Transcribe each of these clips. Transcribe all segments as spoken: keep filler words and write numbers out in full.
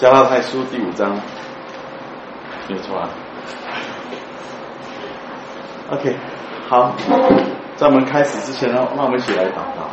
加拉太书第五章，没错啊。OK， 好，在我们开始之前呢，让我们一起来祷告。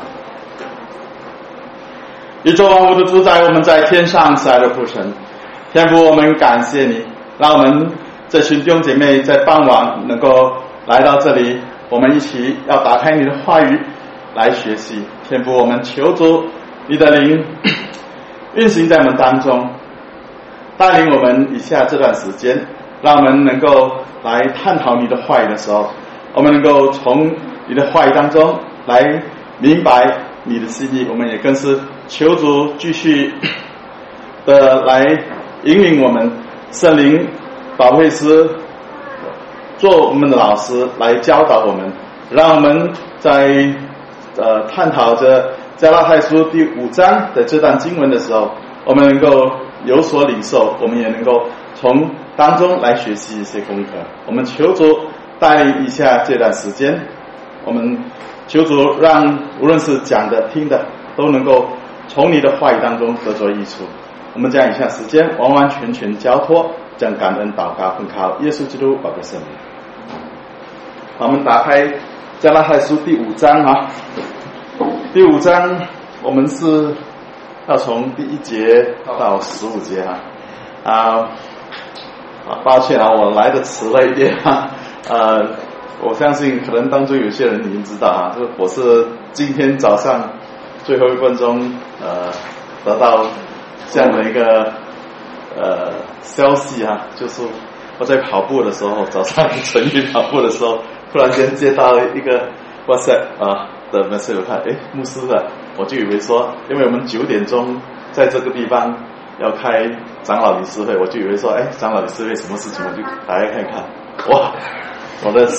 宇宙万物的主宰，我们在天上慈爱的父神，天父，我们感谢你，让我们这群弟兄姐妹在傍晚能够来到这里，我们一起要打开你的话语来学习。天父，我们求主你的灵运行在我们当中，带领我们以下这段时间，让我们能够来探讨你的话语的时候，我们能够从你的话语当中来明白你的心意。我们也更是求主继续的来引领我们，圣灵保惠师做我们的老师来教导我们，让我们在呃探讨着加拉太书第五章的这段经文的时候，我们能够有所领受，我们也能够从当中来学习一些功课。我们求主带领一下这段时间，我们求主让无论是讲的听的都能够从你的话语当中得着益处。我们将以下时间完完全全交托，将感恩祷告奉靠耶稣基督宝贵圣名。我们打开加拉太书第五章啊，第五章我们是要从第一节到十五节啊。啊，抱歉啊，我来的迟了一点啊。呃，我相信可能当中有些人已经知道啊，就是我是今天早上最后一分钟呃得到这样的一个呃消息啊，就是我在跑步的时候，早上晨运跑步的时候，突然间接到一个 WhatsApp 啊的 message， 我看哎牧师的，我就以为说，因为我们九点钟在这个地方要开长老理事会，我就以为说，哎，长老理事会什么事情，我就打开看看，哇，我的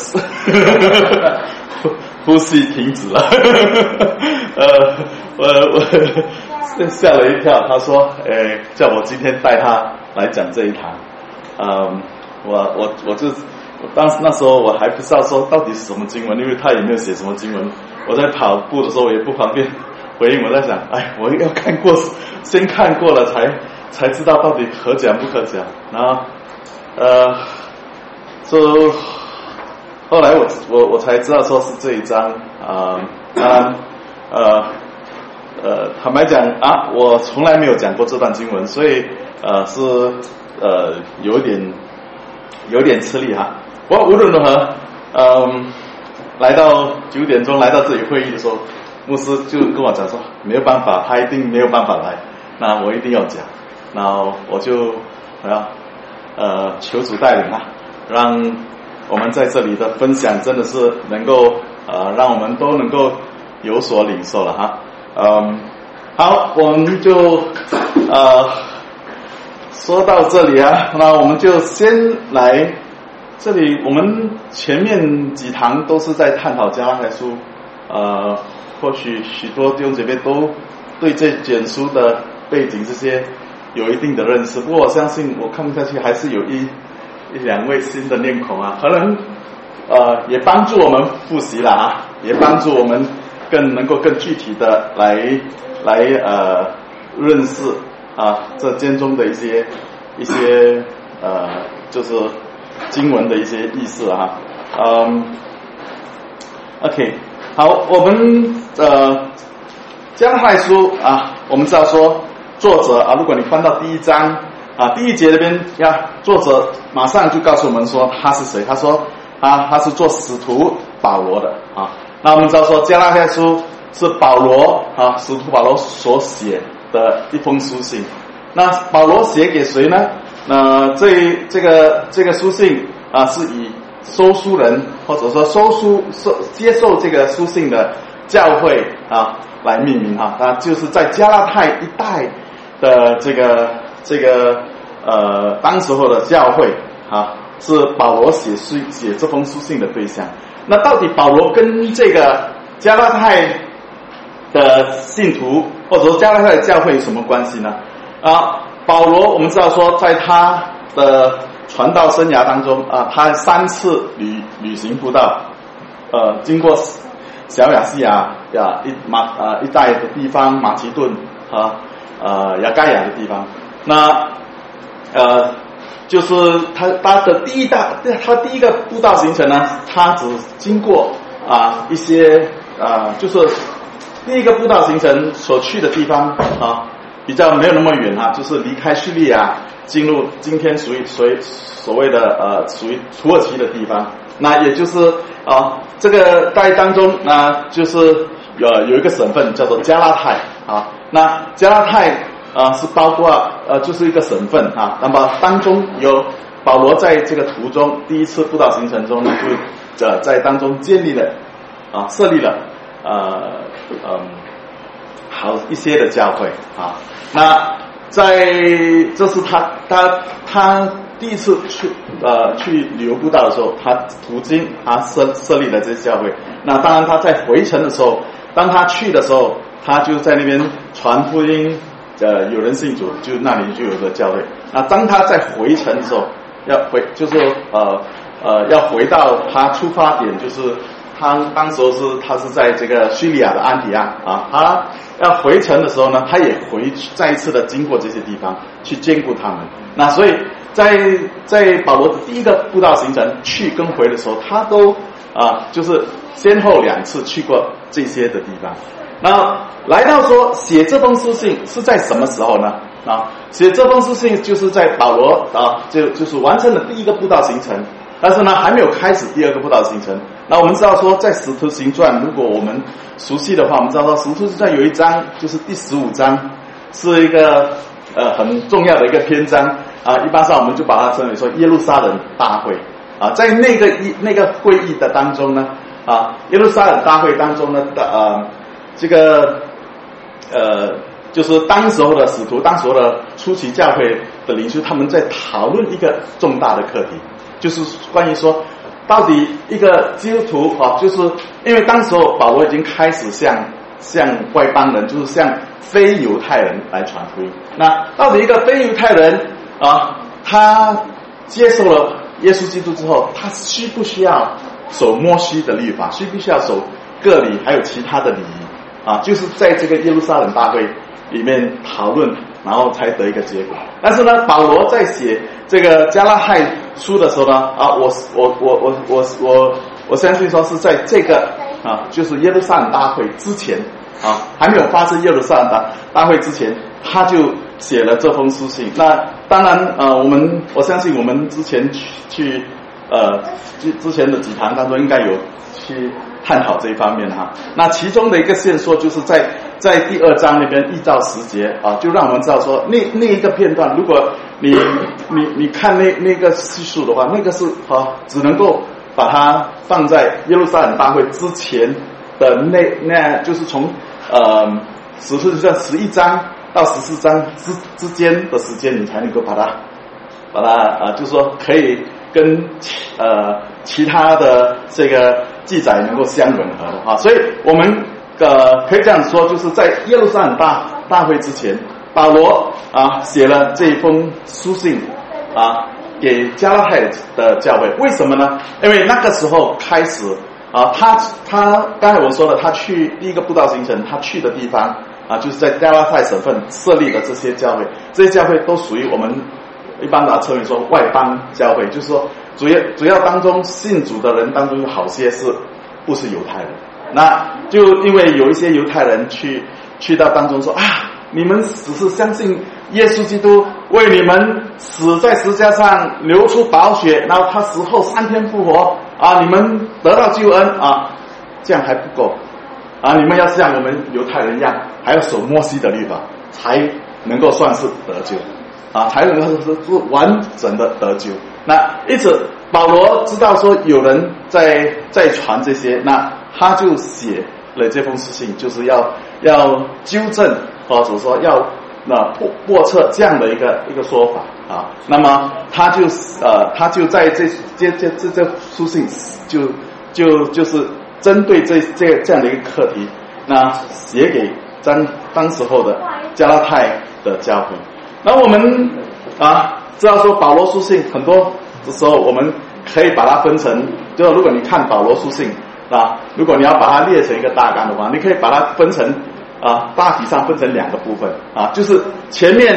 呼吸停止了，呃，我我吓了一跳。他说，哎，叫我今天带他来讲这一堂，嗯，我我我就我当时那时候我还不知道说到底是什么经文，因为他也没有写什么经文。我在跑步的时候我也不方便回应，我在想，哎，我要看过，先看过了才才知道到底可讲不可讲。然后，呃，就后来我我我才知道说是这一章啊，当然呃呃，坦白讲啊，我从来没有讲过这段经文，所以呃是呃有点有点吃力哈。不过无论如何，嗯，来到九点钟来到这里会议的时候，牧师就跟我讲说没有办法，他一定没有办法来，那我一定要讲，然后我就我要呃求主带领啊，让我们在这里的分享真的是能够呃让我们都能够有所领受了哈。嗯，好，我们就呃说到这里啊，那我们就先来这里。我们前面几堂都是在探讨加拉太书，呃，或许许多弟兄姐妹都对这卷书的背景这些有一定的认识，不过我相信我看不下去，还是有一一两位新的面孔啊，可能呃也帮助我们复习了啊，也帮助我们更能够更具体的来来呃认识啊这经中的一些一些呃就是经文的一些意思啊。嗯 ，OK， 好，我们呃加拉太书啊，我们知道说作者啊，如果你翻到第一章啊第一节那边呀，作者马上就告诉我们说他是谁，他说啊他是做使徒保罗的啊。那我们知道说加拉太书是保罗啊，使徒保罗所写的一封书信。那保罗写给谁呢？那这这个这个书信啊，是以收书人或者说收书收接受这个书信的教会啊来命名啊，那就是在加拉太一带的这个这个呃当时候的教会啊，是保罗写书写这封书信的对象。那到底保罗跟这个加拉太的信徒或者说加拉太的教会有什么关系呢？啊，保罗我们知道说在他的传道生涯当中啊，他三次旅旅行布道，呃，经过小亚细亚呀一马啊一带的地方，马其顿和呃亚该亚的地方。那呃，就是他他的第一大他第一个布道行程呢，他只经过啊一些啊，就是第一个布道行程所去的地方啊，比较没有那么远啊，就是离开叙利亚，进入今天属于所所谓的呃属于土耳其的地方。那也就是啊，这个在当中那就是呃有一个省份叫做加拉太啊，那加拉太啊是包括呃就是一个省份啊，那么当中有保罗在这个途中第一次布道行程中呢，就呃在当中建立了啊设立了呃嗯好一些的教会啊，那在这是他他他第一次去呃去旅游布道的时候，他途经他设设立了这些教会。那当然他在回程的时候，当他去的时候，他就在那边传福音，呃有人信主，就那里就有个教会。那当他在回程的时候，要回就是呃呃要回到他出发点，就是他当时候是他是在这个叙利亚的安提阿啊，他要回程的时候呢，他也回再一次的经过这些地方去兼顾他们。那所以在在保罗的第一个布道行程去跟回的时候，他都啊就是先后两次去过这些的地方。那来到说写这封书信是在什么时候呢？啊，写这封书信就是在保罗啊就就是完成了第一个布道行程，但是呢还没有开始第二个布道行程。那我们知道说在使徒行传，如果我们熟悉的话，我们知道说使徒行传有一章就是第十五章，是一个呃很重要的一个篇章啊，一般上我们就把它称为说耶路撒冷大会啊，在那个一那个会议的当中呢啊，耶路撒冷大会当中呢的呃这个呃就是当时候的使徒，当时候的初期教会的领袖，他们在讨论一个重大的课题，就是关于说到底一个基督徒啊，就是因为当时候保罗已经开始向向外邦人，就是向非犹太人来传福音。那到底一个非犹太人啊，他接受了耶稣基督之后，他需不需要守摩西的律法，需不需要守各礼还有其他的礼仪啊？就是在这个耶路撒冷大会里面讨论，然后才得一个结果。但是呢，保罗在写这个加拉太书的时候呢，啊，我我我我我我我相信说是在这个啊，就是耶路撒冷大会之前啊，还没有发生耶路撒冷大大会之前，他就写了这封书信。那当然呃，我们我相信我们之前去去呃之之前的几堂当中应该有去探讨这一方面哈。那其中的一个线索就是在在第二章那边依照时节啊，就让我们知道说那那一个片段，如果你你你看那那个叙述的话，那个是啊只能够把它放在耶路撒冷大会之前的那那就是从呃使徒行传十一章到十四章之之间的时间，你才能够把它把它啊、呃，就是说可以跟呃其他的这个记载能够相吻合的啊，所以我们呃可以这样说，就是在耶路撒冷大大会之前，保罗啊写了这一封书信啊给加拉太的教会。为什么呢？因为那个时候开始啊，他他刚才我说了，他去第一个布道行程，他去的地方啊，就是在加拉太省份设立的这些教会，这些教会都属于我们一般把它称为说外邦教会，就是说主要主要当中信主的人当中有好些是不是犹太人，那就因为有一些犹太人去去到当中说啊，你们只是相信耶稣基督为你们死在十字架上流出宝血，然后他死后三天复活啊，你们得到救恩啊，这样还不够啊，你们要像我们犹太人一样，还要守摩西的律法，才能够算是得救啊，才能够是完整的得救。那一直保罗知道说有人在在传这些，那他就写了这封书信，就是要要纠正或者说要那驳驳斥这样的一个一个说法啊。那么他就呃他就在这这这这这书信就就就是针对这这这样的一个课题，那写给当当时候的加拉太的教会。那我们啊知道说保罗书信很多的时候，我们可以把它分成，就如果你看保罗书信啊，如果你要把它列成一个大纲的话，你可以把它分成啊大体上分成两个部分啊，就是前面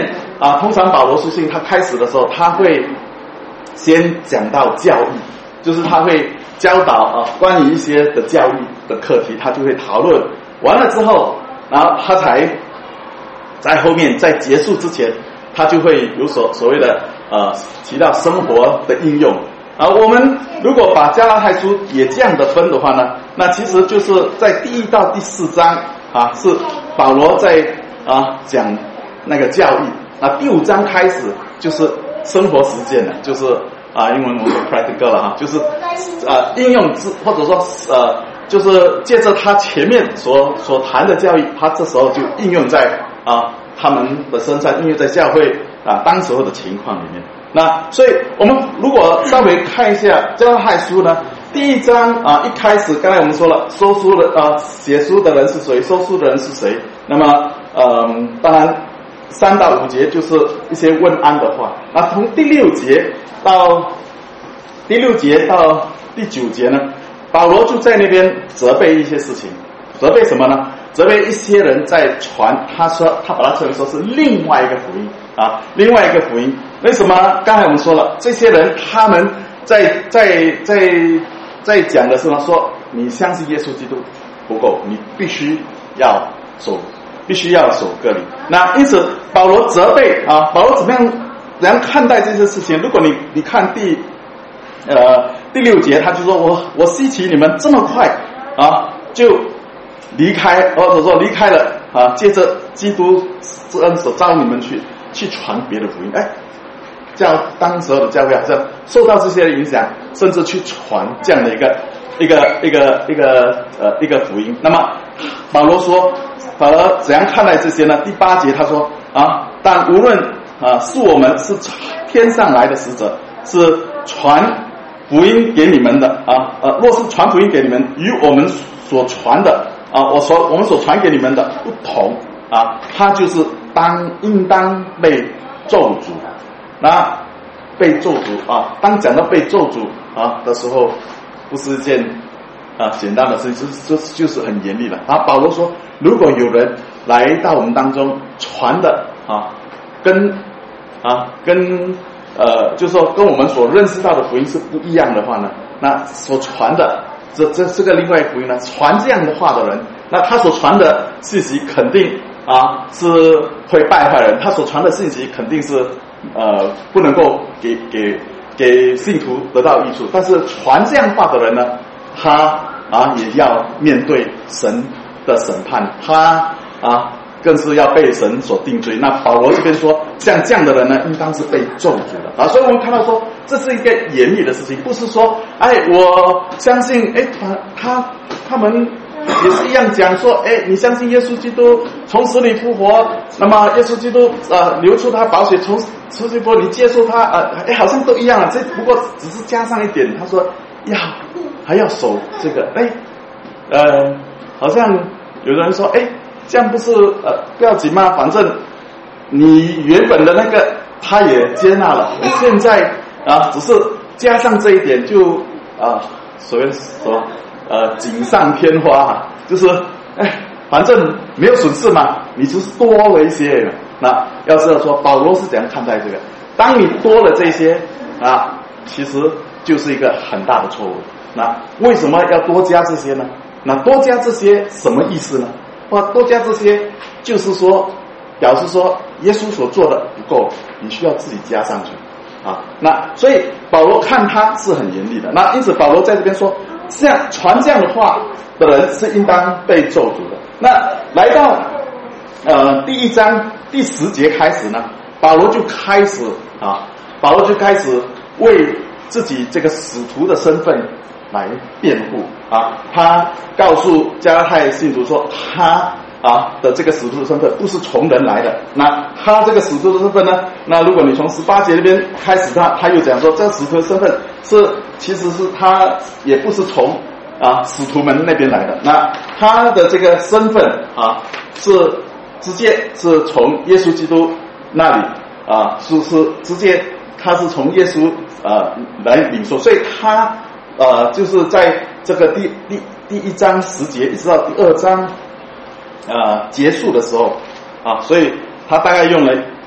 啊，通常保罗书信他开始的时候，他会先讲到教义，就是他会教导啊关于一些的教育的课题，他就会讨论完了之后，然后他才在后面在结束之前，他就会有所所谓的呃提到生活的应用。啊，我们如果把加拉太书也这样的分的话呢，那其实就是在第一到第四章啊，是保罗在啊讲那个教义，那第五章开始就是生活实践了，就是啊英文我们说 practical 了哈，就是啊应用之或者说呃就是借着他前面所所谈的教义，他这时候就应用在啊他们的身上，应用在教会啊当时候的情况里面。那所以我们如果稍微看一下加拉太书呢，第一章啊一开始刚才我们说了，收书的啊写书的人是谁，收书的人是谁，那么嗯当然三到五节就是一些问安的话，那从第六节到第六节到第九节呢，保罗就在那边责备一些事情，责备什么呢？责备一些人在传，他说他把它称为说是另外一个福音啊，另外一个福音。为什么？刚才我们说了，这些人他们在在在在讲的是呢，说你相信耶稣基督不够，你必须要守，必须要守割礼。那因此保罗责备啊，保罗怎么样怎样看待这些事情？如果你你看第呃第六节，他就说我我希奇你们这么快啊就离开，或者说离开了啊，借着基督之恩所召你们去去传别的福音，哎。教当时候的教会好像受到这些影响，甚至去传这样的一个一个一个一个呃一个福音。那么保罗说，保罗怎样看待这些呢？第八节他说啊，但无论啊是我们是天上来的使者，是传福音给你们的啊呃，若是传福音给你们，与我们所传的啊我所我们所传给你们的不同啊，他就是当应当被咒诅。那被咒诅啊，当讲到被咒诅啊的时候，不是一件啊简单的事情，就就是很严厉了。然后保罗说，如果有人来到我们当中传的啊，跟啊跟呃，就是说跟我们所认识到的福音是不一样的话呢，那所传的这这这个另外福音呢，传这样的话的人，那他所传的信息肯定啊是会败坏人，他所传的信息肯定是。呃，不能够给给给信徒得到益处，但是传这样话的人呢，他啊也要面对神的审判，他啊更是要被神所定罪。那保罗这边说，像这样的人呢，应当是被咒诅的啊。所以我们看到说，这是一个严厉的事情，不是说，哎，我相信，哎，他他他们。也是一样讲说，哎，你相信耶稣基督从死里复活，那么耶稣基督呃流出他宝血从死里复活，你接受他呃，哎，好像都一样啊。这不过只是加上一点，他说要还要守这个，哎，呃，好像有人说，哎，这样不是呃不要紧吗？反正你原本的那个他也接纳了，你现在啊只是加上这一点就啊所谓什么？呃，锦上添花哈，就是哎，反正没有损失嘛，你只是多了一些。那要知道说，保罗是怎样看待这个？当你多了这些啊，其实就是一个很大的错误。那为什么要多加这些呢？那多加这些什么意思呢？哇，多加这些就是说，表示说耶稣所做的不够，你需要自己加上去啊。那所以保罗看他是很严厉的。那因此保罗在这边说。这样传这样的话的人是应当被咒诅的。那来到呃第一章第十节开始呢，保罗就开始啊，保罗就开始为自己这个使徒的身份来辩护啊。他告诉加拉太信徒说，他啊的这个使徒的身份不是从人来的。那他这个使徒的身份呢，那如果你从十八节那边开始，他他又讲说，这个使徒的身份是其实是他也不是从啊使徒们那边来的。那他的这个身份啊是直接是从耶稣基督那里啊是是直接他是从耶稣啊来领受，所以他呃就是在这个第第第一章十节一直到第二章。呃，结束的时候啊，所以他大概用了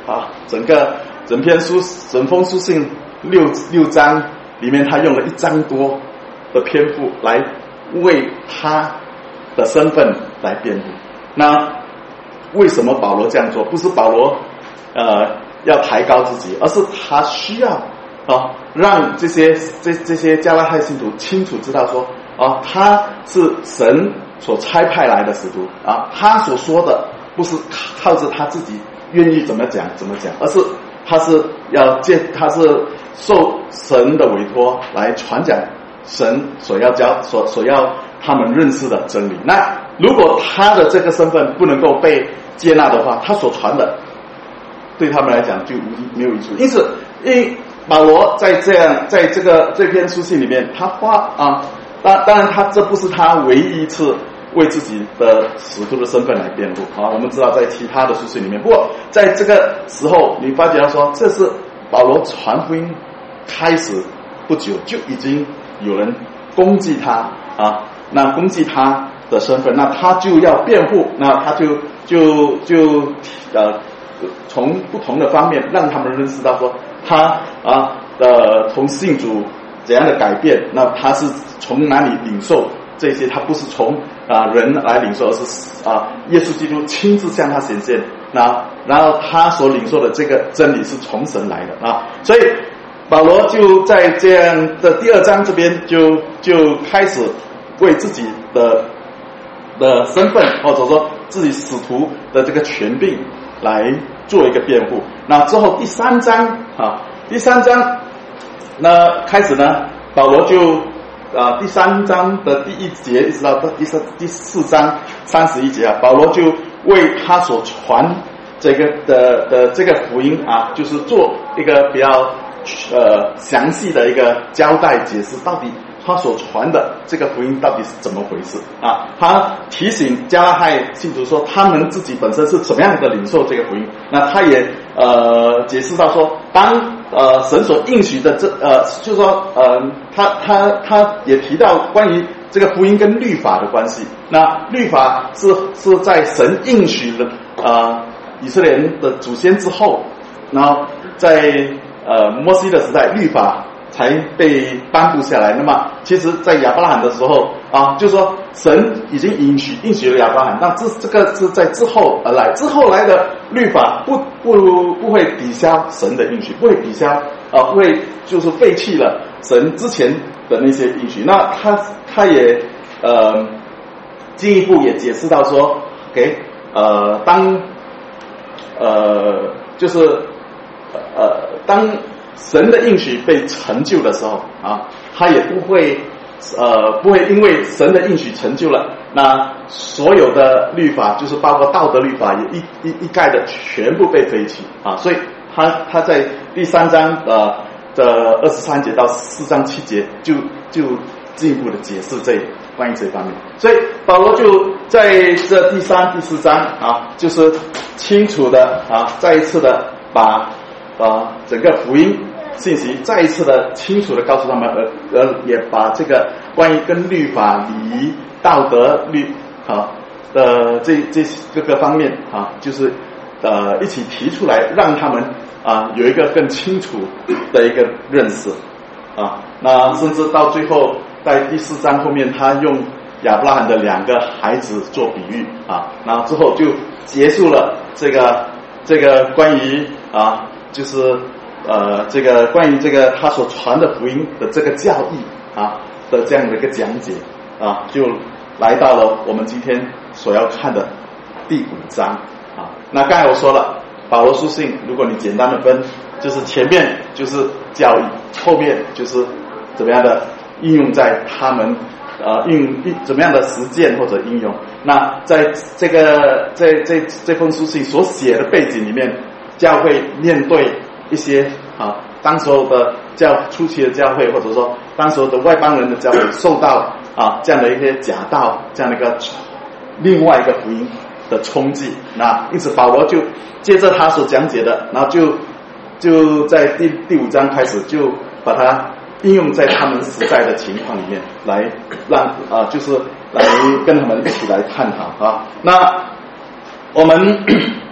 啊，整个整篇书整封书信六六章里面，他用了一章多的篇幅来为他的身份来辩护。那为什么保罗这样做？不是保罗呃要抬高自己，而是他需要啊让这些这这些加拉太信徒清楚知道说啊他是神所差派来的使徒啊，他所说的不是靠着他自己愿意怎么讲怎么讲，而是他是要借他是受神的委托来传讲神所要教所所要他们认识的真理。那如果他的这个身份不能够被接纳的话，他所传的对他们来讲就无没有益处。因此，因为保罗在这样在这个这篇书信里面，他花啊，当当然他这不是他唯一一次为自己的使徒的身份来辩护啊。我们知道在其他的书信里面，不过在这个时候，你发觉到说，这是保罗传福音开始不久就已经有人攻击他啊，那攻击他的身份，那他就要辩护，那他就就就呃从不同的方面让他们认识到说他啊的从信主怎样的改变，那他是从哪里领受这些，他不是从啊人来领受，而是啊耶稣基督亲自向他显现，那然后他所领受的这个真理是从神来的啊，所以保罗就在这样的第二章这边就就开始为自己的的身份或者说自己使徒的这个权柄来做一个辩护。那之后第三章啊，第三章那开始呢，保罗就啊第三章的第一节一直到第四第四章三十一节啊，保罗就为他所传这个的的这个福音啊，就是做一个比较呃详细的一个交代解释，到底他所传的这个福音到底是怎么回事啊？他提醒加拉太信徒说，他们自己本身是怎么样的领受这个福音。那他也呃解释到说，当呃神所应许的这呃，就是说呃，他他他也提到关于这个福音跟律法的关系。那律法是是在神应许了呃以色列人的祖先之后，然后在呃摩西的时代，律法才被颁布下来。那么其实在亚伯拉罕的时候啊，就是说神已经应许应许了亚伯拉罕，但这这个是在之后而来，之后来的律法不不不会抵消神的应许，不会抵消啊，不会就是废弃了神之前的那些应许。那他他也呃进一步也解释到说，给呃当呃就是呃当神的应许被成就的时候啊，他也不会呃不会因为神的应许成就了，那所有的律法就是包括道德律法也一一一概的全部被废弃啊。所以他他在第三章呃的二十三节到四章七节就就进一步的解释这关于这方面。所以保罗就在这第三第四章啊，就是清楚的啊再一次的把啊，整个福音信息再一次的清楚的告诉他们，而而也把这个关于跟律法、礼仪、道德律啊的这这各个方面啊，就是呃一起提出来，让他们啊有一个更清楚的一个认识啊。那甚至到最后，在第四章后面，他用亚伯拉罕的两个孩子做比喻啊，然后之后就结束了这个这个关于啊。就是呃，这个关于这个他所传的福音的这个教义啊的这样的一个讲解啊，就来到了我们今天所要看的第五章啊。那刚才我说了，保罗书信，如果你简单的分，就是前面就是教义，后面就是怎么样的应用在他们呃应怎么样的实践或者应用。那在这个在这这封书信所写的背景里面，教会面对一些啊，当时候的教初期的教会，或者说当时候的外邦人的教会，受到啊这样的一些假道，这样的一个另外一个福音的冲击。那因此保罗就接着他所讲解的，然后就就在第第五章开始就把它应用在他们实在的情况里面，来让啊就是来跟他们一起来探讨啊。那我们。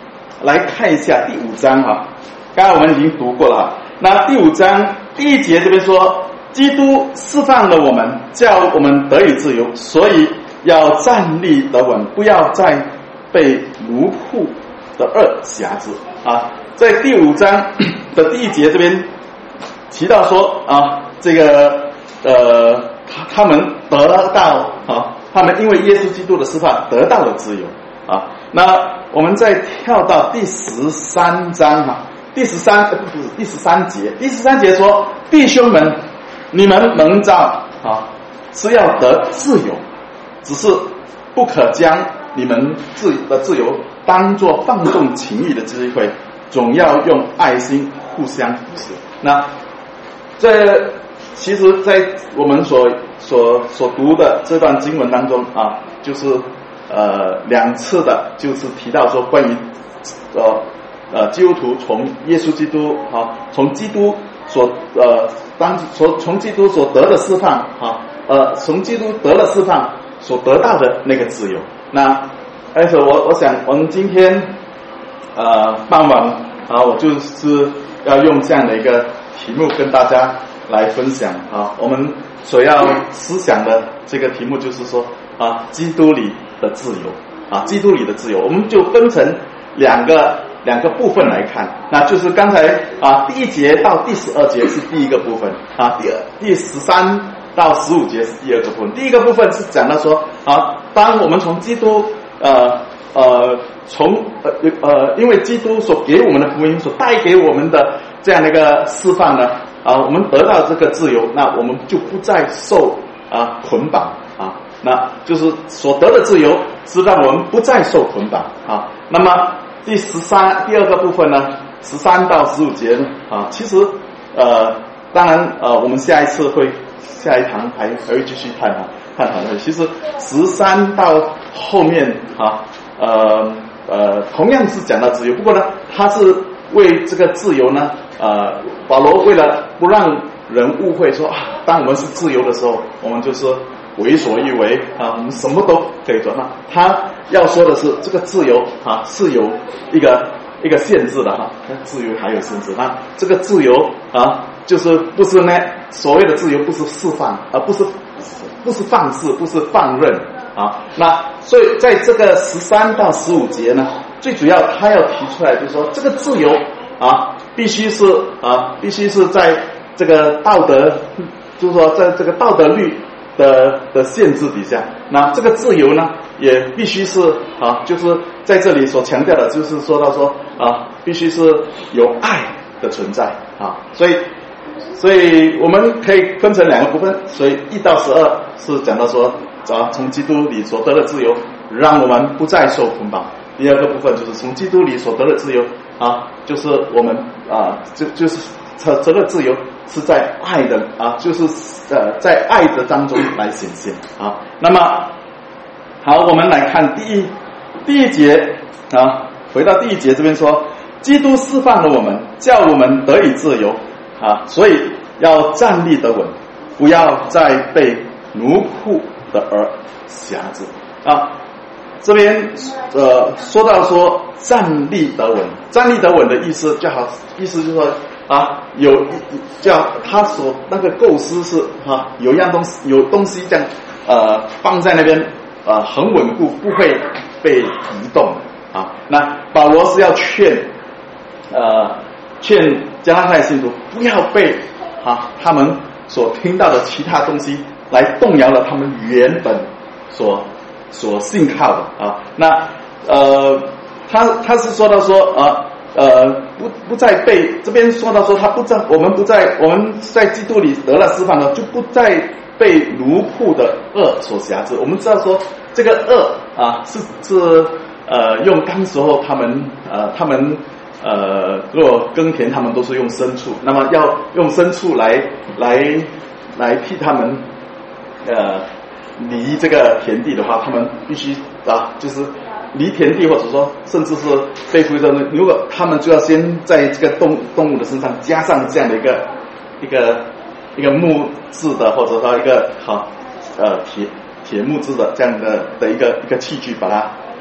来看一下第五章哈，刚才我们已经读过了哈。那第五章第一节这边说，基督释放了我们，叫我们得以自由，所以要站立得稳，不要再被奴仆的恶辖制啊。在第五章的第一节这边提到说啊，这个呃，他他们得到啊，他们因为耶稣基督的释放得到了自由啊。那我们再跳到第十三章哈，第十三不是第十三节，第十三节说，弟兄们，你们蒙召啊是要得自由，只是不可将你们自的自由当作放纵情欲的机会，总要用爱心互相扶持。那这其实在我们所所所读的这段经文当中啊，就是呃两次的就是提到说关于呃呃基督徒从耶稣基督啊，从基督所呃当从从基督所得的释放啊，呃从基督得了释放所得到的那个自由。那而且我我想我们今天呃傍晚啊，我就是要用这样的一个题目跟大家来分享啊，我们所要思想的这个题目就是说啊，基督里的自由啊，基督里的自由，我们就分成两个两个部分来看，那就是刚才啊第一节到第十二节是第一个部分啊，第二第十三到十五节是第二个部分。第一个部分是讲到说啊，当我们从基督呃呃从呃呃因为基督所给我们的福音所带给我们的这样的一个释放呢啊，我们得到这个自由，那我们就不再受啊捆绑啊，那就是所得的自由是让我们不再受捆绑啊。那么第十三第二个部分呢，十三到十五节呢啊，其实呃当然呃我们下一次会下一堂还还会继续探讨探讨的。其实十三到后面啊呃呃同样是讲到自由，不过呢他是为这个自由呢呃保罗为了不让人误会说啊，当我们是自由的时候，我们就是为所欲为啊，我们什么都可以做。那他要说的是，这个自由啊是有一个一个限制的哈，自由还有限制。那这个自由啊，就是不是呢所谓的自由，不是释放，而、啊、不是不是放肆，不是放任啊。那所以在这个十三到十五节呢，最主要他要提出来就是说，这个自由啊，必须是啊，必须是在这个道德，就是说在这个道德律的的限制底下，那这个自由呢，也必须是啊，就是在这里所强调的，就是说到说啊，必须是有爱的存在啊，所以所以我们可以分成两个部分，所以一到十二是讲到说啊，从基督里所得的自由，让我们不再受捆绑。第二个部分就是从基督里所得的自由啊，就是我们啊，就就是得的自由是在爱的啊，就是呃在爱的当中来显现啊。那么好，我们来看第一第一节啊，回到第一节这边说，基督释放了我们，叫我们得以自由啊，所以要站立得稳，不要再被奴仆的儿辖制啊。这边呃说到说站立得稳，站立得稳的意思就好，意思就是说啊，有叫他所那个构思是啊，有一样东西有东西这样呃放在那边呃很稳固，不会被移动啊。那保罗是要劝呃劝加拉太信徒不要被啊他们所听到的其他东西来动摇了他们原本所所信靠的啊。那呃他他是说到说啊呃不不再被这边说到说他不在我们不在我们在基督里得了释放了，就不再被奴仆的恶所辖制。我们知道说这个恶啊是是呃用当时候他们呃他们呃如果耕田他们都是用牲畜，那么要用牲畜来来来替他们呃离这个田地的话，他们必须啊就是离田地，或者说甚至是被俘的，如果他们就要先在这个动动物的身上加上这样的一个一个一个木质的，或者说一个好呃铁铁木质的这样的的一个一个器具，把它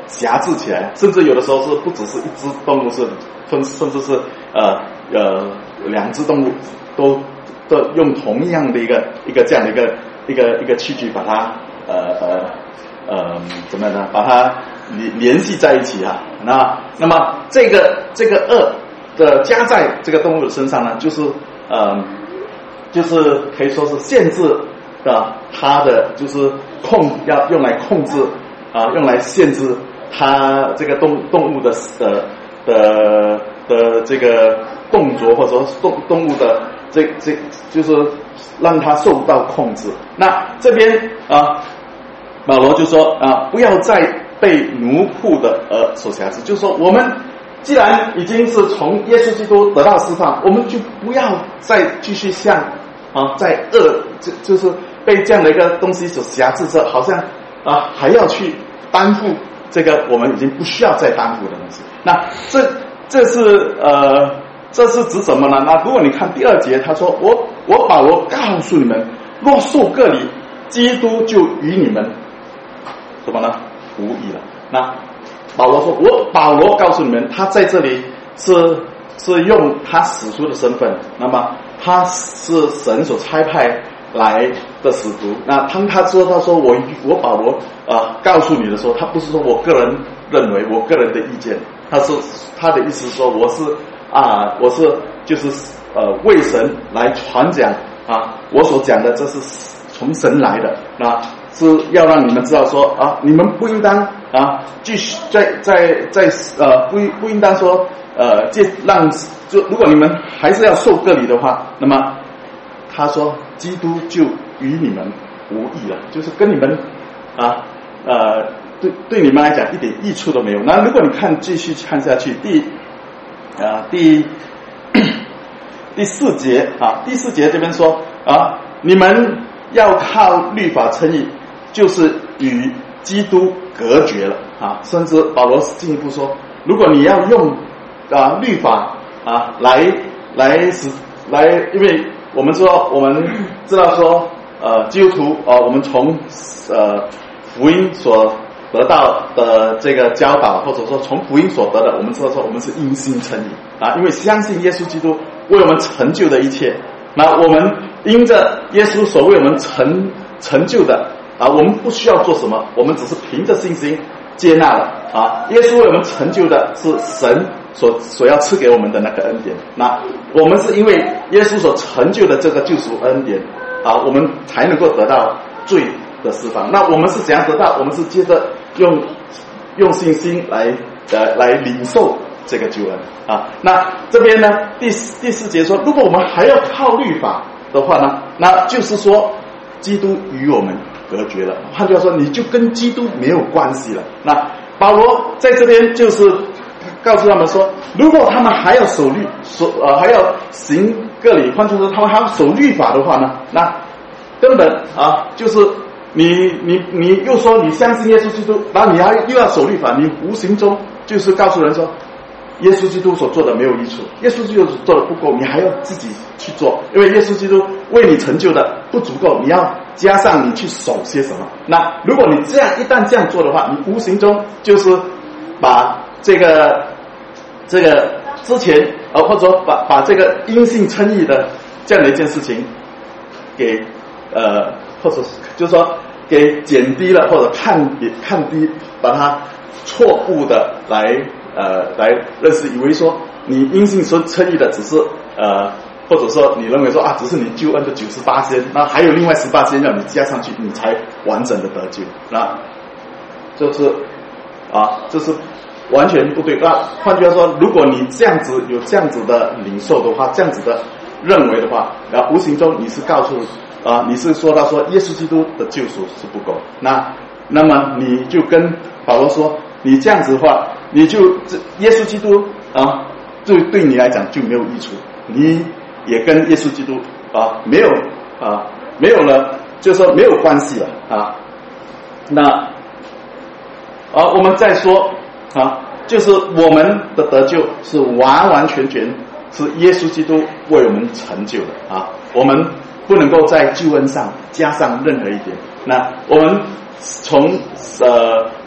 辖制起来，甚至有的时候是不只是一只动物，是分甚至是呃呃两只动物都都用同样的一个一个这样的一个一个一个器具把它呃呃呃怎么样呢？把它联联系在一起啊。那那么这个这个恶的加在这个动物的身上呢，就是呃就是可以说是限制啊它的就是控要用来控制啊用来限制它这个动动物的的的的这个动作，或者说动动物的这这就是让它受到控制。那这边啊保罗就说啊不要再被奴仆的而所辖制，就是说我们既然已经是从耶稣基督得到释放，我们就不要再继续像啊在恶就就是被这样的一个东西所辖制着，好像啊还要去担负这个我们已经不需要再担负的东西。那这这是呃这是指什么呢？那如果你看第二节，他说我我保罗告诉你们，若受割礼，基督就与你们什么呢？无益了。那保罗说，我保罗告诉你们，他在这里是是用他使徒的身份，那么他是神所差派来的使徒。那当他说他说我我保罗啊、呃、告诉你的时候，他不是说我个人认为我个人的意见，他是他的意思说我是啊我是就是呃为神来传讲啊我所讲的这是从神来的，那是要让你们知道说啊你们不应当啊继续在在在呃不不应当说呃借让就如果你们还是要受割礼的话，那么他说基督就与你们无益了，就是跟你们啊呃对对你们来讲一点益处都没有。那如果你看继续看下去，第啊第第四节啊第四节这边说啊你们要靠律法称义，就是与基督隔绝了啊。甚至保罗进一步说，如果你要用啊律法啊来来使来，因为我们说我们知道说呃基督徒啊、呃，我们从呃福音所得到的这个教导，或者说从福音所得的，我们知道说我们是因信称义啊，因为相信耶稣基督为我们成就的一切。那我们因着耶稣所为我们成成就的啊，我们不需要做什么，我们只是凭着信心接纳了啊。耶稣为我们成就的是神所所要赐给我们的那个恩典。那我们是因为耶稣所成就的这个救赎恩典啊，我们才能够得到罪的释放。那我们是怎样得到？我们是接着用用信心来呃来领受这个救恩啊。那这边呢第第四节说，如果我们还要靠律法的话呢，那就是说基督与我们隔绝了，换句话说你就跟基督没有关系了。那保罗在这边就是告诉他们说，如果他们还要守律守呃还要行割礼，换句话说他们还要守律法的话呢，那根本啊就是你你你又说你相信耶稣基督，然后你还又要守律法，你无形中就是告诉人说耶稣基督所做的没有益处，耶稣基督所做的不够，你还要自己去做，因为耶稣基督为你成就的不足够，你要加上你去守些什么。那如果你这样一旦这样做的话，你无形中就是把这个这个之前呃或者说把把这个因信称义的这样的一件事情给呃或者就是说给减低了，或者看看低，把它错误的来呃来认识，以为说你因信说称义的只是呃或者说你认为说啊只是你救恩的九十八仙，那还有另外十八仙要你加上去，你才完整的得救。那就是啊这是完全不对。那换句话说，如果你这样子有这样子的领受的话，这样子的认为的话，然后无形中你是告诉啊你是说到说耶稣基督的救赎是不够，那那么你就跟保罗说，你这样子的话，你就耶稣基督啊对对你来讲就没有益处，你也跟耶稣基督啊没有啊没有了，就是说没有关系了啊。那啊我们再说啊，就是我们的得救是完完全全是耶稣基督为我们成就的啊，我们不能够在救恩上加上任何一点。那我们从呃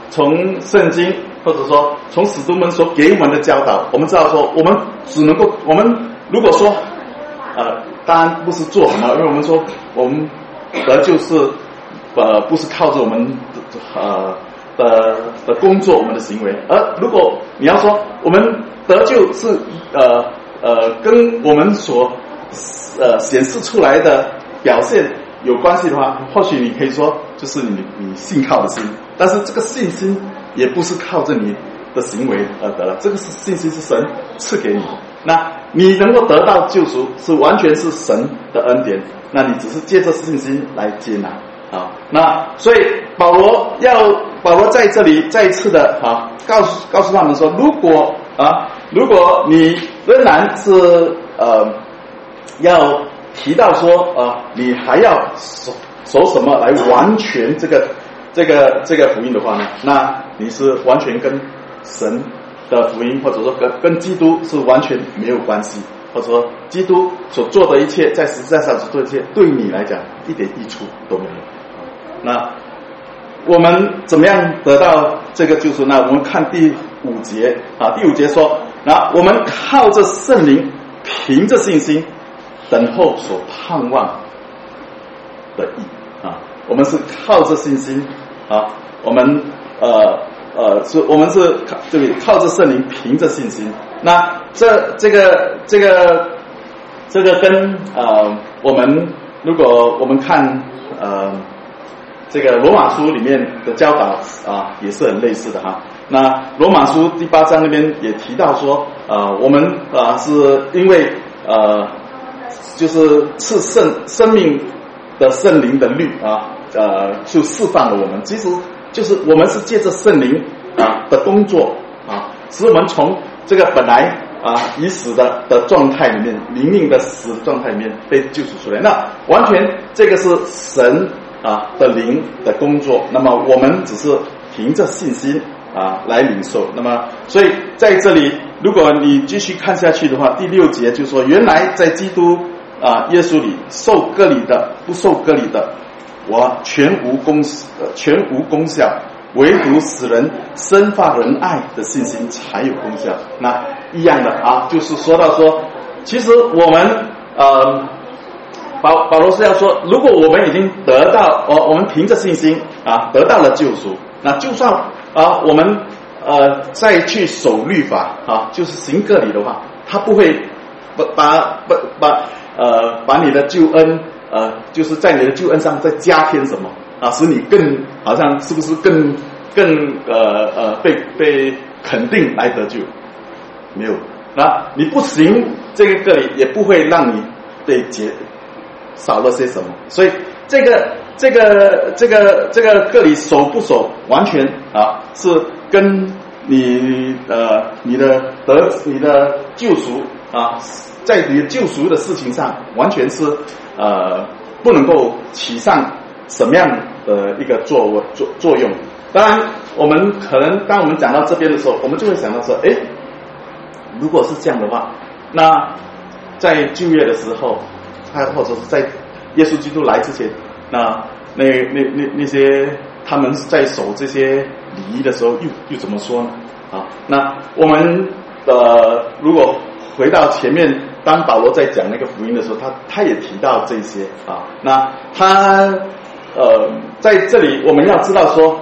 从圣经或者说从使徒们所给我们的教导，我们知道说我们只能够，我们如果说呃当然不是做什么，因为我们说我们得救是呃不是靠着我们呃的的工作，我们的行为，而如果你要说我们得救是呃呃跟我们所呃显示出来的表现有关系的话，或许你可以说就是你你信靠的心，但是这个信心也不是靠着你的行为而得了，这个是信心是神赐给你的。那你能够得到救赎是完全是神的恩典，那你只是借着信心来接纳啊。那所以保罗要保罗在这里再一次的啊告诉告诉他们说，如果啊如果你仍然是呃要提到说啊你还要守守什么来完全这个这个这个福音的话呢，那你是完全跟神的福音或者说跟跟基督是完全没有关系，或者说基督所做的一切在实在上所做的一切对你来讲一点益处都没有。那我们怎么样得到这个救赎呢？我们看第五节啊，第五节说，那我们靠着圣灵，凭着信心等候所盼望的义啊，我们是靠着信心啊，我们呃呃是我们是靠这里靠着圣灵，凭着信心。那这这个这个这个跟呃我们如果我们看呃这个罗马书里面的教导啊，也是很类似的哈。那罗马书第八章那边也提到说，呃，我们啊是因为呃，就是赐圣生命的圣灵的律啊，呃，就释放了我们。其实就是我们是借着圣灵啊的工作啊，使我们从这个本来啊已死的的状态里面，灵命的死的状态里面被救赎出来。那完全这个是神啊的灵的工作，那么我们只是凭着信心啊来领受。那么所以在这里如果你继续看下去的话，第六节就说，原来在基督啊耶稣里受割礼的不受割礼的，我全无功呃全无功效，唯独使人生发仁爱的信心才有功效。那一样的啊，就是说到说，其实我们呃保保罗是要说，如果我们已经得到哦，我们凭着信心啊得到了救赎，那就算啊我们呃再去守律法啊，就是行割礼的话，他不会把把把把呃把你的救恩呃就是在你的救恩上再加添什么啊，使你更好像是不是更更呃呃被被肯定来得救？没有，那你不行这个割礼也不会让你被解少了些什么，所以这个这个这个这个割礼守不守，完全啊是跟你呃你的得你的救赎啊，在你的救赎的事情上，完全是呃不能够起上什么样的一个作作作用。当然，我们可能当我们讲到这边的时候，我们就会想到说，哎，如果是这样的话，那在旧约的时候，他或者是在耶稣基督来之前，那那那那那些他们在守这些礼仪的时候，又又怎么说呢？啊，那我们呃，如果回到前面，当保罗在讲那个福音的时候，他他也提到这些啊。那他呃在这里我们要知道说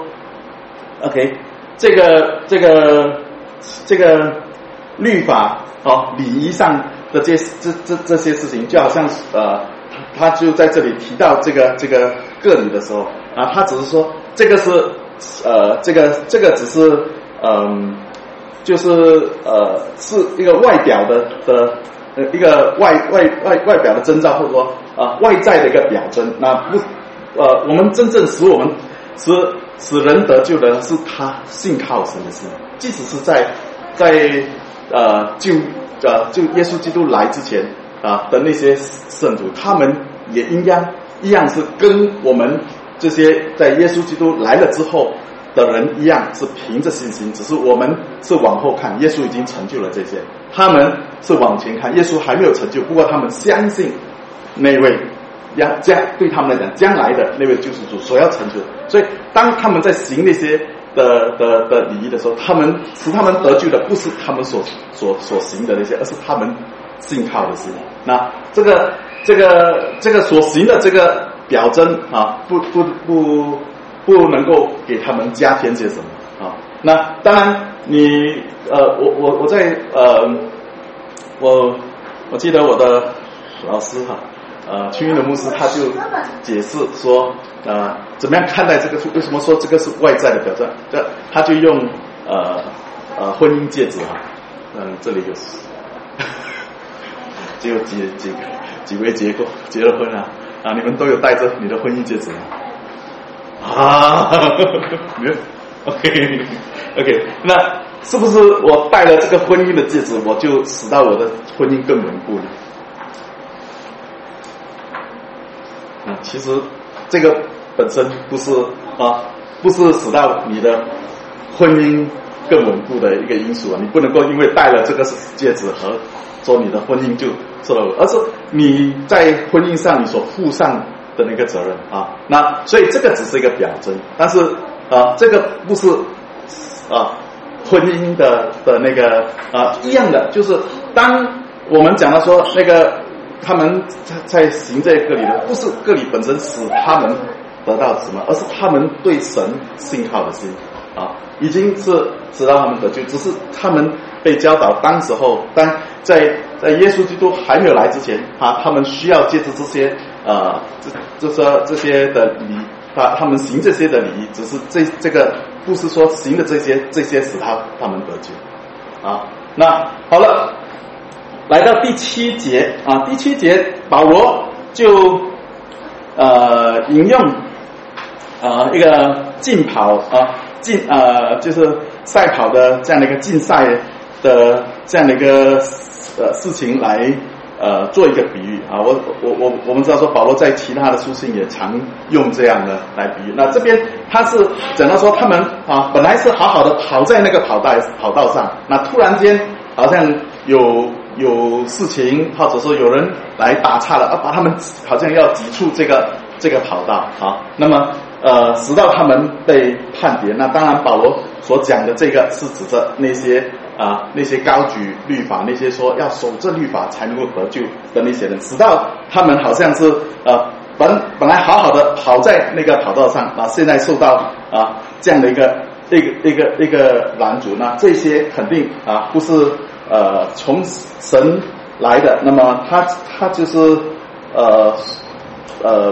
，OK， 这个这个这个律法哦，礼仪上的这这这这些事情，就好像呃，他就在这里提到这个这个割礼的时候啊，他只是说这个是呃这个这个只是嗯、呃，就是呃是一个外表的的呃一个外外外外表的征兆，或者说啊、呃、外在的一个表征。那不呃我们真正使我们使使人得救的是他信靠神的心，即使是在在呃就呃就耶稣基督来之前啊的那些圣徒，他们也应该一样是跟我们这些在耶稣基督来了之后的人一样，是凭着信心，只是我们是往后看，耶稣已经成就了这些，他们是往前看，耶稣还没有成就，不过他们相信那位将对他们来讲将来的那位救世主所要成就的。所以当他们在行那些的的的礼仪的时候，他们使他们得救的不是他们所所所行的那些，而是他们信靠的事。那这个这个这个所行的这个表征啊，不不不不能够给他们加添些什么啊。那当然你呃，我我我在呃，我我记得我的老师哈。呃，青云的牧师他就解释说，呃，怎么样看待这个？为什么说这个是外在的表征？这他就用呃呃婚姻戒指哈，嗯、呃，这里有只有几几几位结过结了婚啊啊，你们都有戴着你的婚姻戒指吗？啊，没有 ，OK OK， 那是不是我戴了这个婚姻的戒指，我就使到我的婚姻更稳固呢？啊，其实这个本身不是啊，不是使到你的婚姻更稳固的一个因素啊。你不能够因为戴了这个戒指和说你的婚姻就受了，而是你在婚姻上你所负上的那个责任啊。那所以这个只是一个表征，但是啊，这个不是啊婚姻的的那个啊一样的，就是当我们讲到说那个。他们在行这个礼的，不是个礼本身使他们得到什么，而是他们对神信靠的心啊，已经是使到他们得救。只是他们被教导，当时候当在在耶稣基督还没有来之前啊，他们需要借着这些呃，这就是说这些的礼，他他们行这些的礼仪，只是这这个不是说行的这些这些使他他们得救啊。那好了。来到第七节啊，第七节保罗就呃引用呃一个竞跑啊竞呃就是赛跑的这样的一个竞赛的这样的一个呃事情来呃做一个比喻啊。我我我我们知道说保罗在其他的书信也常用这样的来比喻。那这边他是讲到说他们啊本来是好好的跑在那个跑道跑道上，那突然间好像有。有事情，或者说有人来打岔了，啊，把他们好像要挤出这个这个跑道啊，那么呃，使到他们被判别。那当然，保罗所讲的这个是指着那些啊那些高举律法，那些说要守这律法才能够得救的那些人，使到他们好像是呃本本来好好的跑在那个跑道上啊，现在受到啊这样的一个一个一个一个拦阻。那这些肯定啊不是。呃，从神来的，那么他他就是呃呃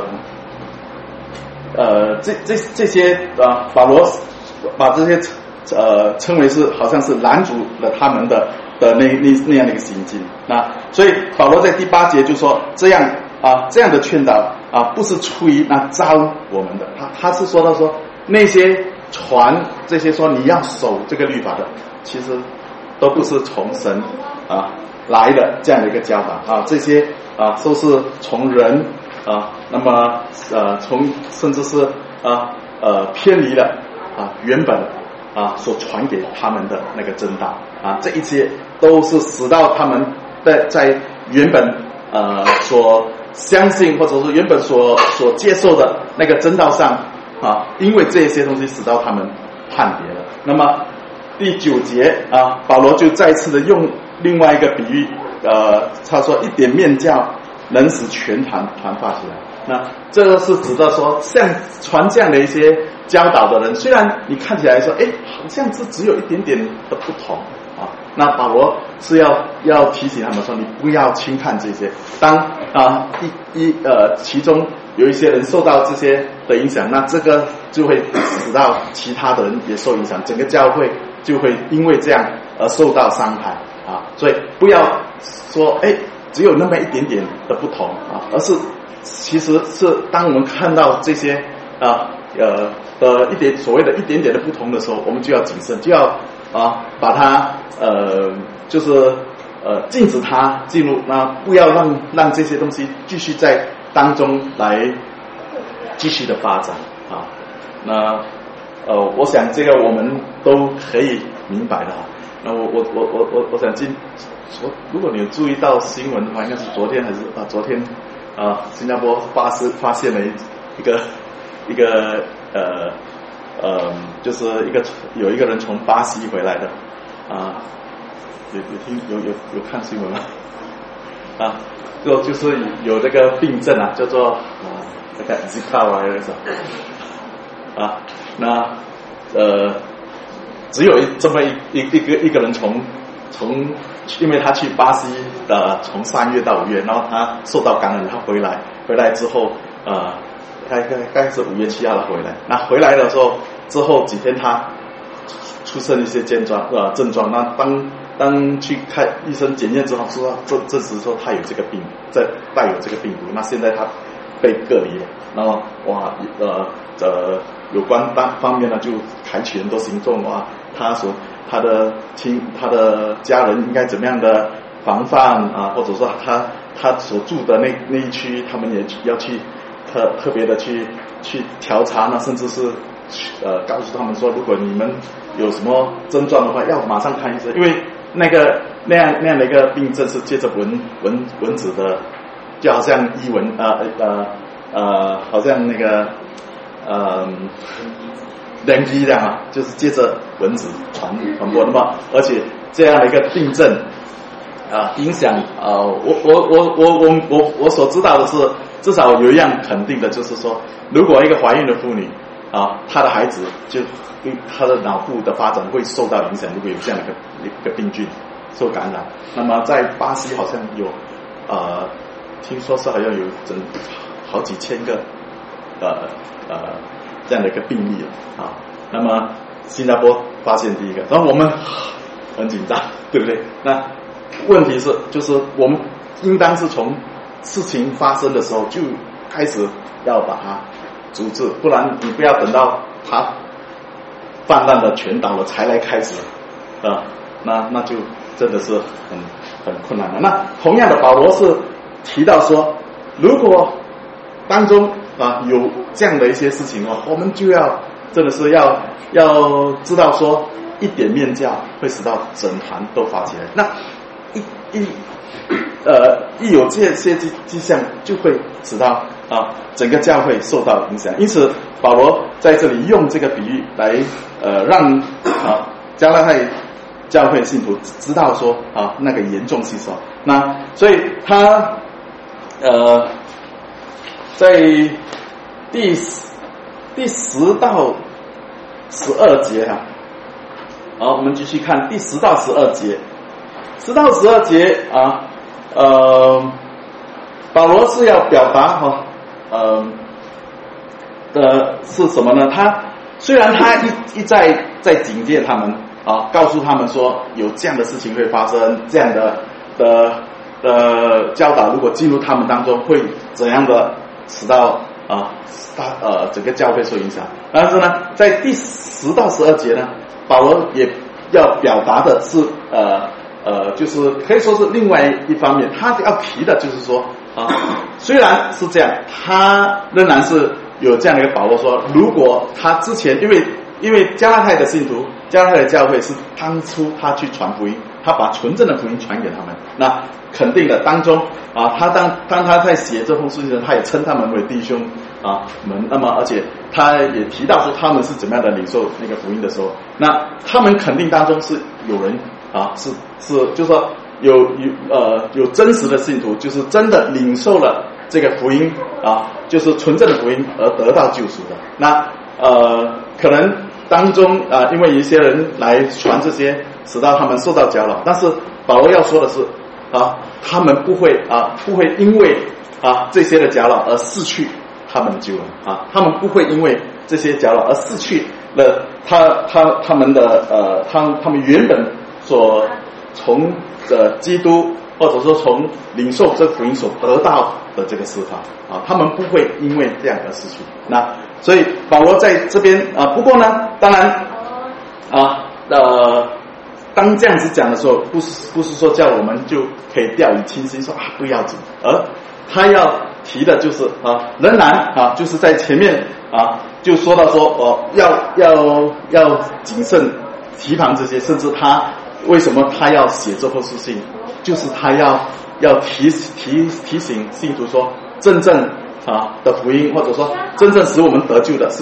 呃这这这些啊，保罗把这些呃称为是好像是拦阻了他们的的那那那样的一个行径。那所以保罗在第八节就说这样啊这样的劝导啊不是出于那招我们的，他他是说到说那些传这些说你要守这个律法的，其实。都不是从神啊来的这样的一个教导啊，这些啊都是从人啊，那么呃从甚至是啊呃偏离了啊原本啊所传给他们的那个真道啊，这一切都是使到他们在在原本呃所相信或者说原本所所接受的那个真道上啊，因为这些东西使到他们叛别了。那么。第九节啊，保罗就再次的用另外一个比喻，呃，他说一点面酵能使全团团发起来。那这个是指的说，像传这样的一些教导的人，虽然你看起来说，哎，好像是只有一点点的不同啊，那保罗是要要提醒他们说，你不要轻看这些。当啊一一呃其中有一些人受到这些的影响，那这个就会使到其他的人也受影响，整个教会。就会因为这样而受到伤害啊，所以不要说哎，只有那么一点点的不同啊，而是其实是当我们看到这些啊呃呃一点所谓的一点点的不同的时候，我们就要谨慎，就要啊把它呃就是呃禁止它进入，那不要让让这些东西继续在当中来继续的发展啊，那。呃，我想这个我们都可以明白的哈。那我我我我我我想今，我如果你有注意到新闻的话，应该是昨天还是啊？昨天啊，新加坡发生发现了一个一个呃呃，就是一个有一个人从巴西回来的啊，有有听有有有看新闻吗？啊，就就是有这个病症啊，叫做啊这个 Zika virus 啊，那呃只有这么一一一个一个人从从，因为他去巴西的从三月到五月，然后他受到感染，他回来回来之后呃。大概大概是五月七号他回来，那回来的时候之后几天他出现一些症状呃症状，那当当去看医生检验之后说这这时说他有这个病，在带有这个病毒，那现在他被隔离了，然后哇呃呃有关当方面呢就采取很多行动哇，他所他的亲他的家人应该怎么样的防范啊，或者说他他所住的那那一区他们也要去。特特别的去去调查呢，甚至是呃告诉他们说，如果你们有什么症状的话，要马上看医生，因为那个那样那样的一个病症是借着蚊蚊蚊子的，就好像伊蚊呃呃呃，好像那个呃疟疾这样啊，就是借着蚊子传传播的嘛，而且这样的一个病症啊、呃，影响啊、呃，我我我我我我我所知道的是。至少有一样肯定的，就是说，如果一个怀孕的妇女啊，她的孩子就她的脑部的发展会受到影响，如果有这样的一个一个病菌受感染，那么在巴西好像有呃，听说是好像有整好几千个呃呃这样的一个病例啊。那么新加坡发现第一个，然后我们很紧张，对不对？那问题是，就是我们应当是从事情发生的时候就开始要把它阻止，不然你不要等到它泛滥的全岛了才来开始啊，那那就真的是很很困难了。那同样的，保罗是提到说，如果当中啊有这样的一些事情哦，我们就要真的是要要知道说，一点面教会使到整团都发起来。那一一呃一有这些迹迹象，就会使到啊整个教会受到影响。因此，保罗在这里用这个比喻来呃让啊加拉太教会信徒知道说啊那个严重性说，那所以他呃在第第十到十二节啊，好，我们继续看第十到十二节。十到十二节啊，呃，保罗是要表达哈，呃，的是什么呢？他虽然他一一再在警戒他们啊，告诉他们说有这样的事情会发生，这样的的的教导，如果进入他们当中会怎样的使到啊，大呃整个教会受影响。但是呢，在第十到十二节呢，保罗也要表达的是呃。呃，就是可以说是另外一方面，他要提的就是说啊，虽然是这样，他仍然是有这样的一个把握说，如果他之前因为因为加拉太的信徒，加拉太的教会是当初他去传福音，他把纯正的福音传给他们，那肯定的当中啊，他当当他在写这封书信，他也称他们为弟兄啊们，那么而且他也提到说他们是怎么样的领受那个福音的时候，那他们肯定当中是有人。啊，是是，就是说有有呃有真实的信徒，就是真的领受了这个福音啊，就是纯正的福音而得到救赎的。那呃，可能当中啊，因为一些人来传这些，使到他们受到搅扰。但是保罗要说的是啊，他们不会啊，不会因为啊这些的搅扰而失去他们的救恩啊，他们不会因为这些搅扰而失去了他他他们的呃，他他们原本。所从呃基督或者说从领受这福音所得到的这个释放啊，他们不会因为这样而失去。那所以保罗在这边啊，不过呢，当然啊呃，当这样子讲的时候，不是不是说叫我们就可以掉以轻心说啊不要紧，而他要提的就是啊，仍然啊就是在前面啊就说到说哦、呃、要要要谨慎提防这些，甚至他。为什么他要写这封书信？就是他要要提提提醒信徒说，真正啊的福音，或者说真正使我们得救的是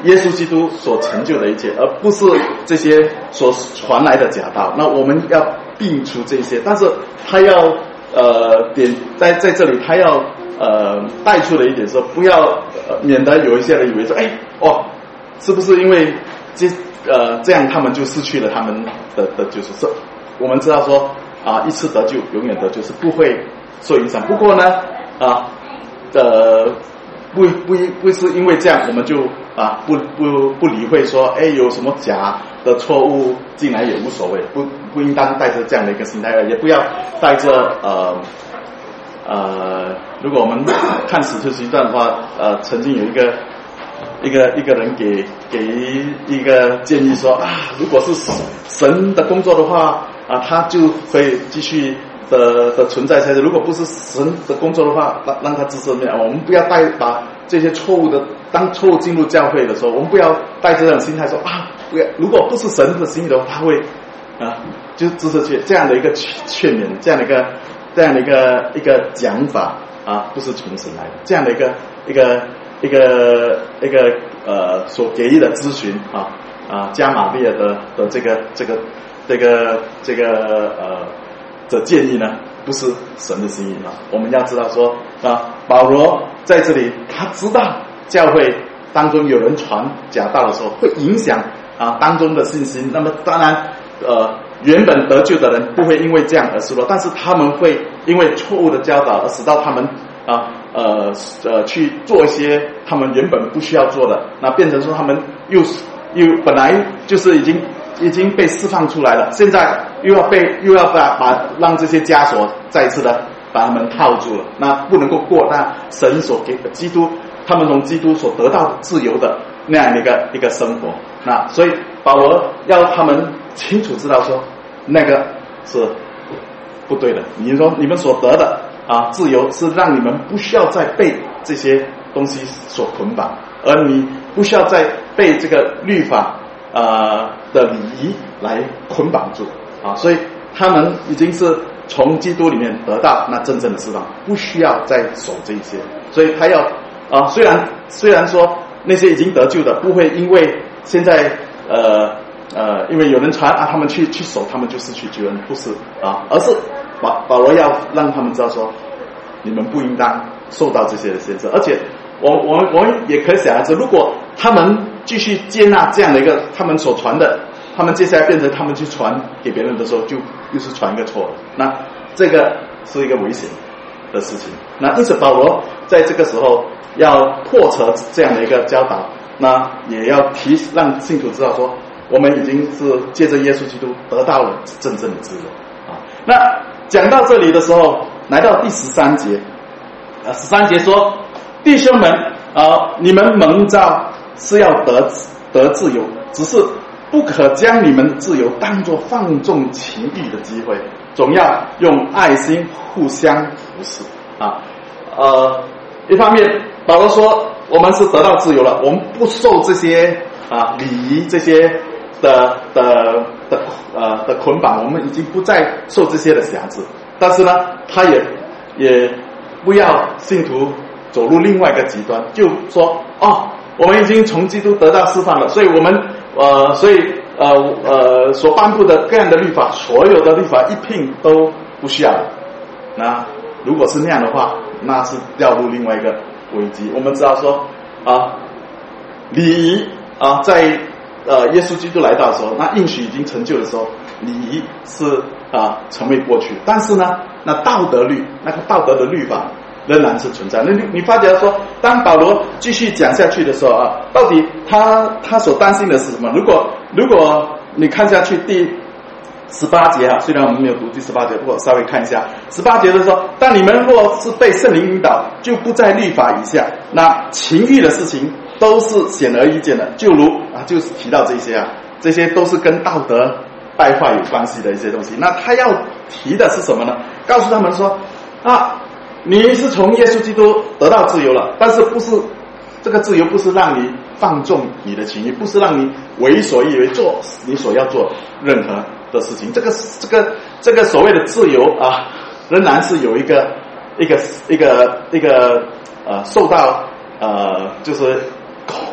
耶稣基督所成就的一切，而不是这些所传来的假道。那我们要摒除这些，但是他要呃点在在这里，他要呃带出的一点说，不要、呃、免得有一些人以为说，哎哦，是不是因为这呃这样他们就失去了他们的的救赎？我们知道说啊，一次得救，永远得救是不会受影响。不过呢啊呃不不不是因为这样我们就啊不不不理会说，哎有什么假的错误进来也无所谓，不不应当带着这样的一个心态，也不要带着呃呃如果我们看使徒行传的话，呃曾经有一个一个一个人给给一个建议说啊，如果是神的工作的话啊，他就可以继续的的存在下去。如果不是神的工作的话，让让他自生灭。我们不要带把这些错误的，当错误进入教会的时候，我们不要带着这种心态说啊，不要，如果不是神的心意的话，他会啊，就支持去这样的一个劝勉，这样的一个这样的一个一个讲法啊，不是从神来的，这样的一个一个一个一个呃所给予的咨询啊啊加玛利亚的的这个这个这个这个呃。的建议呢，不是神的心意啊！我们要知道说啊，保罗在这里他知道教会当中有人传假道的时候，会影响啊当中的信心。那么当然，呃，原本得救的人不会因为这样而失落，但是他们会因为错误的教导而使到他们啊呃呃去做一些他们原本不需要做的，那变成说他们又又本来就是已经。已经被释放出来了，现在又要被又要把把让这些枷锁再一次的把他们套住了，那不能够过那神所给的基督，他们从基督所得到自由的那样的一个一个生活。那所以保罗要他们清楚知道说，那个是不对的。你说你们所得的啊自由是让你们不需要再被这些东西所捆绑，而你不需要再被这个律法呃的礼仪来捆绑住啊，所以他们已经是从基督里面得到那真正的释放，不需要再守这些。所以他要啊，虽然虽然说那些已经得救的不会因为现在呃呃因为有人传啊，他们去去守，他们就失去救恩，不是啊，而是保保罗要让他们知道说，你们不应当受到这些的限制，而且我我我们也可以想象，如果他们继续接纳这样的一个他们所传的，他们接下来变成他们去传给别人的时候，就又是传一个错了，那这个是一个危险的事情。那因此保罗在这个时候要破除这样的一个教导，那也要提让信徒知道说，我们已经是借着耶稣基督得到了真正的自由啊。那讲到这里的时候，来到第十三节啊，十三节说，弟兄们啊，你们蒙召是要得得自由，只是不可将你们的自由当作放纵情欲的机会，总要用爱心互相服侍啊。呃，一方面保罗说我们是得到自由了，我们不受这些啊礼仪这些的的的呃的捆绑，我们已经不再受这些的辖制。但是呢，他也也不要信徒走入另外一个极端，就说哦，我们已经从基督得到释放了，所以我们呃，所以呃呃所颁布的各样的律法，所有的律法一并都不需要了。那如果是那样的话，那是掉入另外一个危机。我们知道说啊，礼仪啊，在呃耶稣基督来到的时候，那应许已经成就的时候，礼仪是啊成为过去。但是呢，那道德律，那个道德的律法仍然是存在。那你你发觉说，当保罗继续讲下去的时候啊，到底他他所担心的是什么？如果如果你看下去第十八节啊，虽然我们没有读第十八节，不过稍微看一下十八节的时候，但你们若是被圣灵引导，就不在律法以下。那情欲的事情都是显而易见的，就如啊，就是提到这些啊，这些都是跟道德败坏有关系的一些东西。那他要提的是什么呢？告诉他们说啊，你是从耶稣基督得到自由了，但是不是这个自由不是让你放纵你的情欲，不是让你为所欲为做你所要做任何的事情。这个这个这个所谓的自由啊，仍然是有一个一个一个一个呃受到呃就是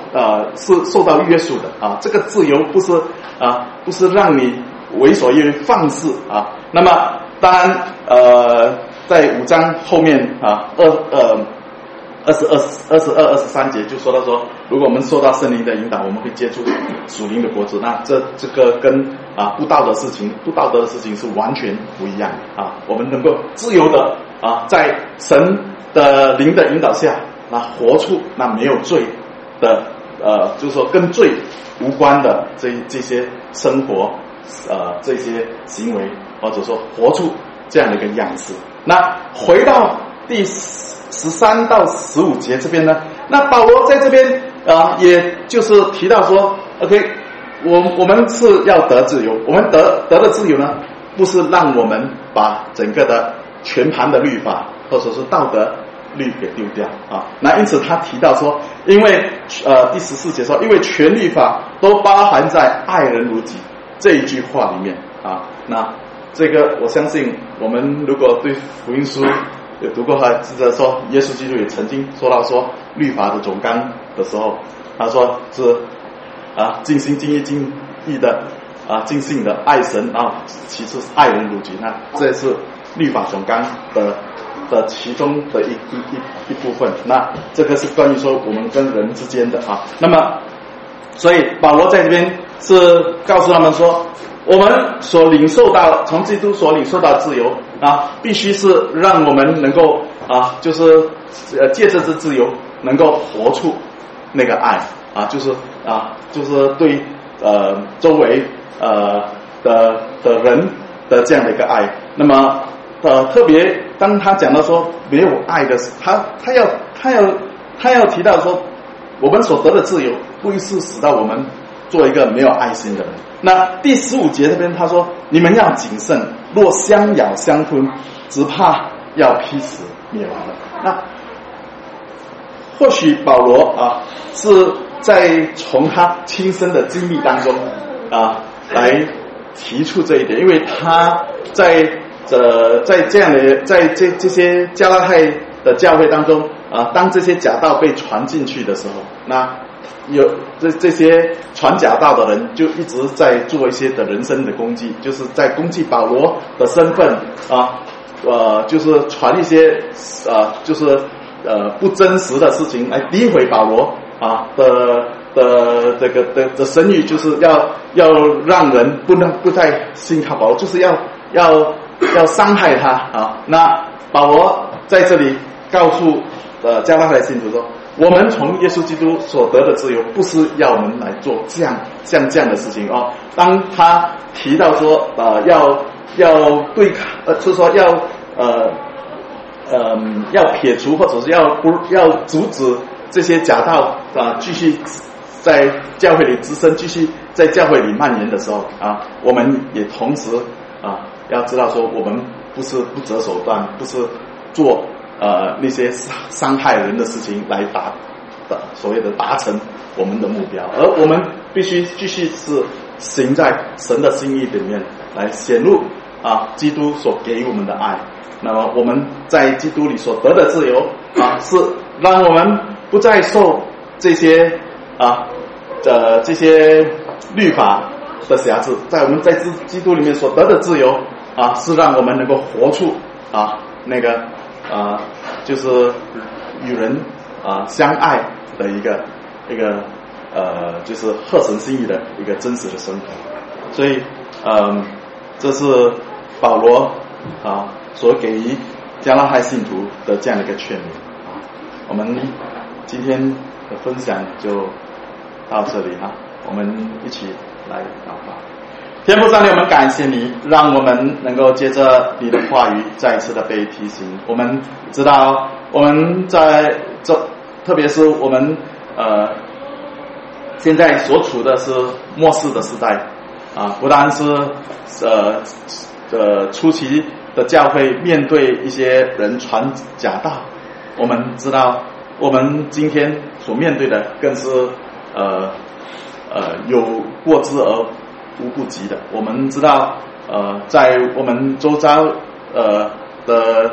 呃是受到约束的啊，这个自由不是啊不是让你为所欲为放肆啊。那么当然呃在五章后面啊二呃二十二二十二二十三节就说到说，如果我们受到圣灵的引导，我们会接触属灵的果子，那这这个跟啊不道德事情不道德的事情是完全不一样的啊。我们能够自由的啊在神的灵的引导下，那活出那没有罪的呃就是说跟罪无关的这这些生活呃这些行为，或者说活出这样的一个样式。那回到第十三到十五节这边呢，那保罗在这边啊、呃，也就是提到说 ，OK， 我我们是要得自由，我们得得的自由呢，不是让我们把整个的全盘的律法或者是道德律给丢掉啊。那因此他提到说，因为呃第十四节说，因为全律法都包含在爱人如己这一句话里面啊。那这个我相信，我们如果对福音书有读过他，记得说耶稣基督也曾经说到说律法的总纲的时候，他说是啊尽心尽意尽意的啊尽性的爱神啊，其次是爱人如己。那这是律法总纲的的其中的一一一一部分。那这个是关于说我们跟人之间的啊。那么所以保罗在这边是告诉他们说，我们所领受到从基督所领受到自由啊，必须是让我们能够啊，就是呃借着这自由能够活出那个爱啊，就是啊，就是对呃周围呃的的人的这样的一个爱。那么呃特别当他讲到说没有爱的，他他要他要他要提到说，我们所得的自由不是使到我们做一个没有爱心的人。那第十五节这边他说，你们要谨慎，若相咬相吞，只怕要劈死灭亡了。那或许保罗啊是在从他亲身的经历当中啊来提出这一点，因为他在呃在这样的在这这些加拉太的教会当中啊，当这些假道被传进去的时候，那有这这些传假道的人就一直在做一些的人生的攻击，就是在攻击保罗的身份啊，呃，就是传一些呃，就是呃不真实的事情来诋毁保罗啊的的这个的的声誉，就是要要让人不能不再信靠保罗，就是要要要伤害他啊。那保罗在这里告诉呃加拉太信徒说，我们从耶稣基督所得的自由，不是要我们来做这样像这样的事情哦。当他提到说，呃，要要对抗，呃，就是说要呃呃要撇除或者是要不要阻止这些假道啊、呃、继续在教会里滋生，继续在教会里蔓延的时候啊，我们也同时啊要知道说，我们不是不择手段，不是做呃那些伤害人的事情来达的所谓的达成我们的目标，而我们必须继续是行在神的心意里面来显露啊基督所给予我们的爱。那么我们在基督里所得的自由啊，是让我们不再受这些啊呃这些律法的辖制，在我们在基督里面所得的自由啊，是让我们能够活出啊那个啊就是与人啊相爱的一个一个呃就是合神心意的一个真实的生活。所以嗯这是保罗啊所给予加拉太信徒的这样的一个劝勉啊。我们今天的分享就到这里啊，我们一起来祷告。天父上帝，我们感谢你，让我们能够接着你的话语再一次的被提醒。我们知道我们在这特别是我们呃现在所处的是末世的时代啊，不但是呃呃初期的教会面对一些人传假道，我们知道我们今天所面对的更是呃呃有过之而无不及的。我们知道呃在我们周遭呃的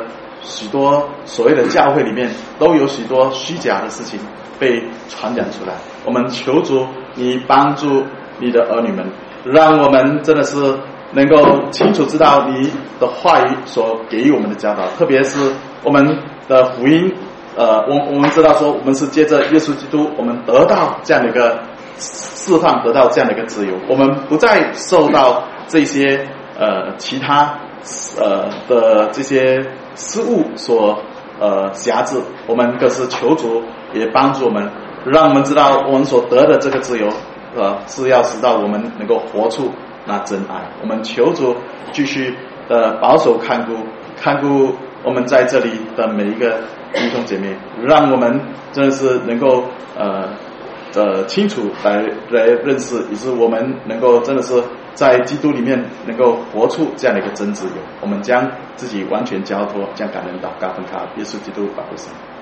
许多所谓的教会里面都有许多虚假的事情被传讲出来。我们求主你帮助你的儿女们，让我们真的是能够清楚知道你的话语所给予我们的教导，特别是我们的福音，呃，我我们知道说我们是借着耶稣基督，我们得到这样的一个释放，得到这样的一个自由，我们不再受到这些呃其他呃的这些事物所呃辖制，我们更是求主也帮助我们，让我们知道我们所得的这个自由，呃，是要使到我们能够活出那真爱。我们求主继续的保守看顾看顾我们在这里的每一个弟兄姐妹，让我们真的是能够呃呃清楚来来认识，也是我们能够真的是在基督里面能够活出这样的一个真自由。我们将自己完全交托，将感恩祷告奉靠耶稣基督宝贵圣名。